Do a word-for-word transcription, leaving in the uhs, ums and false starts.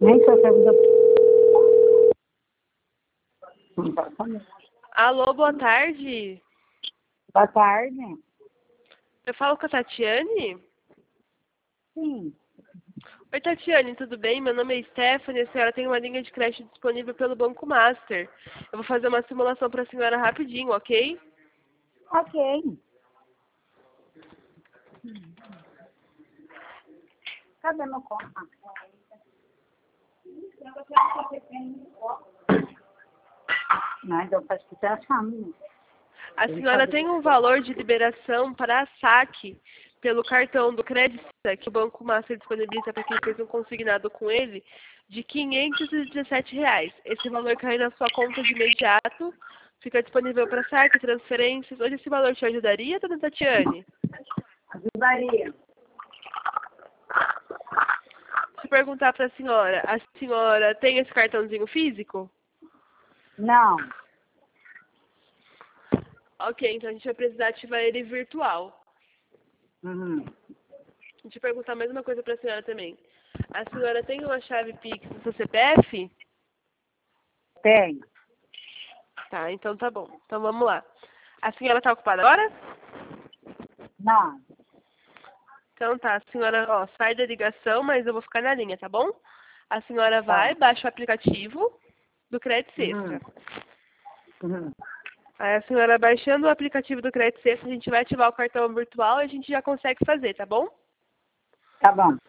Nem só servidor. Alô, boa tarde. Boa tarde. Eu falo com a Tatiane? Sim. Oi, Tatiane, tudo bem? Meu nome é Stephanie. A senhora tem uma linha de crédito disponível pelo Banco Master. Eu vou fazer uma simulação para a senhora rapidinho, ok? Ok. Cadê meu copo? Mas eu acho que tá achando. A senhora tem um valor de liberação para saque pelo cartão do crédito que o Banco Master disponibiliza para quem fez um consignado com ele de quinhentos e dezessete reais. Esse valor cai na sua conta de imediato, fica disponível para saque, transferências. Hoje esse valor te ajudaria, dona Tatiane? Ajudaria. Se perguntar para a senhora, a senhora tem esse cartãozinho físico? Não. Ok, então a gente vai precisar ativar ele virtual. Uhum. Deixa eu perguntar mais uma coisa para a senhora também. A senhora tem uma chave Pix no seu C P F? Tenho. Tá, então tá bom. Então vamos lá. A senhora está ocupada agora? Não. Então tá, a senhora, ó, sai da ligação, mas eu vou ficar na linha, tá bom? A senhora vai, Tá. baixa o aplicativo do Crédito Uhum. Extra. Uhum. Aí a senhora baixando o aplicativo do Crédito Extra, a gente vai ativar o cartão virtual e a gente já consegue fazer, tá bom? Tá bom.